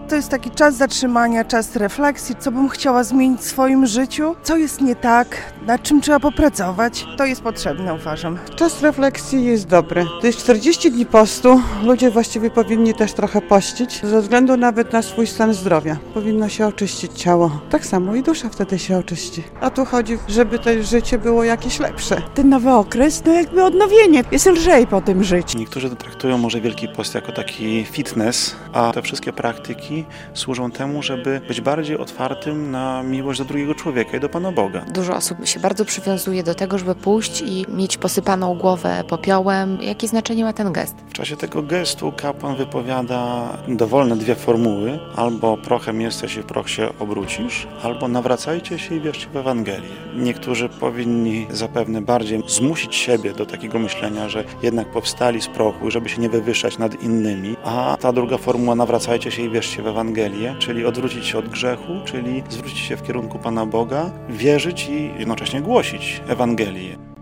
To jest taki czas zatrzymania, czas refleksji, co bym chciała zmienić w swoim życiu, co jest nie tak, nad czym trzeba popracować. To jest potrzebne, uważam. Czas refleksji jest dobry. To jest 40 dni postu. Ludzie właściwie powinni też trochę pościć, ze względu nawet na swój stan zdrowia. Powinno się oczyścić ciało. Tak samo i dusza wtedy się oczyści. A tu chodzi, żeby to życie było jakieś lepsze. Ten nowy okres to jakby odnowienie. Jest lżej po tym żyć. Niektórzy traktują może Wielki Post jako taki fitness, a te wszystkie praktyki służą temu, żeby być bardziej otwartym na miłość do drugiego człowieka i do Pana Boga. Dużo osób się bardzo przywiązuje do tego, żeby pójść i mieć posypaną głowę popiołem. Jakie znaczenie ma ten gest? W czasie tego gestu kapłan wypowiada dowolne dwie formuły: albo prochem jesteś i w proch się obrócisz, albo nawracajcie się i wierzcie w Ewangelię. Niektórzy powinni zapewne bardziej zmusić siebie do takiego myślenia, że jednak powstali z prochu, żeby się nie wywyższać nad innymi, a ta druga formuła: nawracajcie się i wierzcie w Ewangelię, czyli odwrócić się od grzechu, czyli zwrócić się w kierunku Pana Boga, wierzyć i jednocześnie głosić Ewangelię.